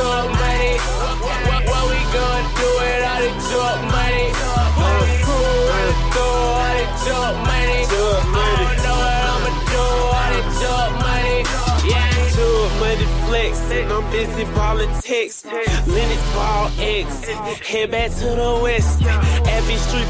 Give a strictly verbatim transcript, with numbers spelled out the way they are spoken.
drug money. What, what we gonna do with all the drug money? Who really throw all the drug money? I don't know what I'ma do with all the drug money. Yeah. Drug money flexing, I'm busy politics. Lennox Ball X, head back to the west. Abbey Street.